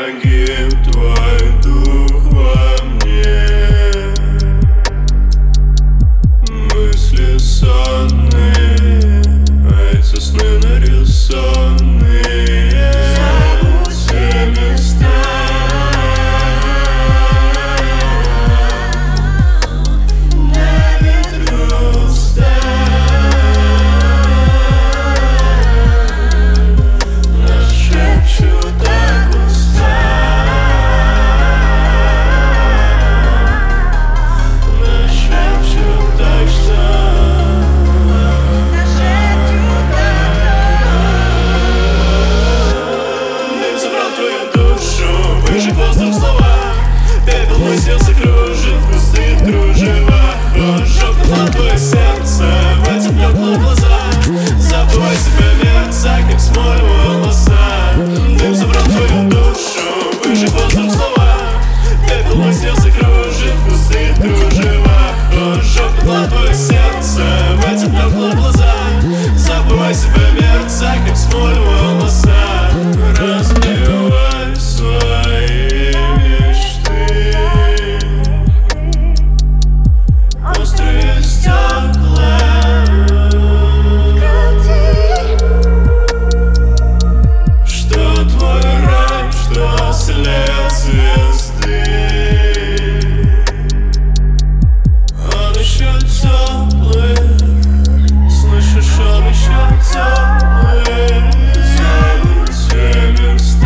погиб твой дух во мне. Мысли сонные, а эти сны нарисованные. Зовут все места. Выжиг воздух в словах, пепел мой сердце кружит в пустых кружевах. Он жёг на твое сердце в этих блеклых глазах. Забывай себя, мерца, как смоль волоса. Дым забрал твою душу, выжиг воздух в словах, пепел мой сердце кружит в пустых кружевах. Он жёг на твое сердце в этих блеклых глазах. Забывай себя, мерца, как смоль волоса. Разбивай свои мечты, острые стекла. Что твой рай, что след звезды. Он еще теплый, слышишь, он еще теплый. Зовут все места.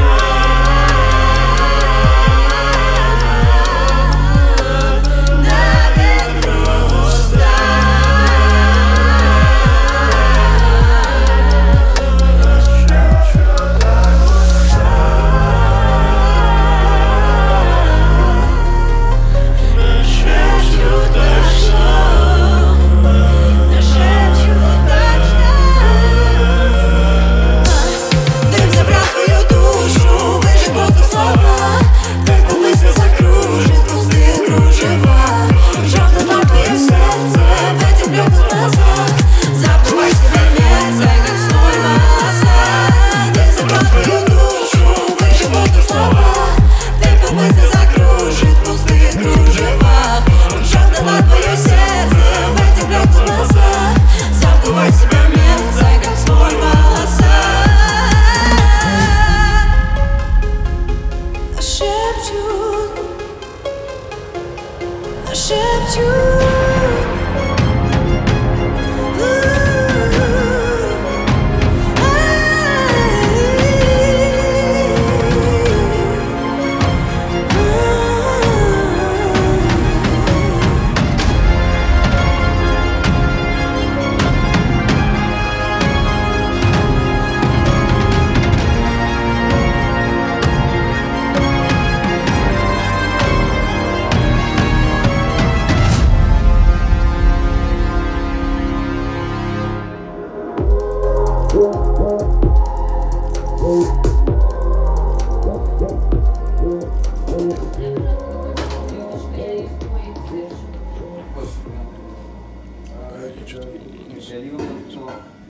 Шепчу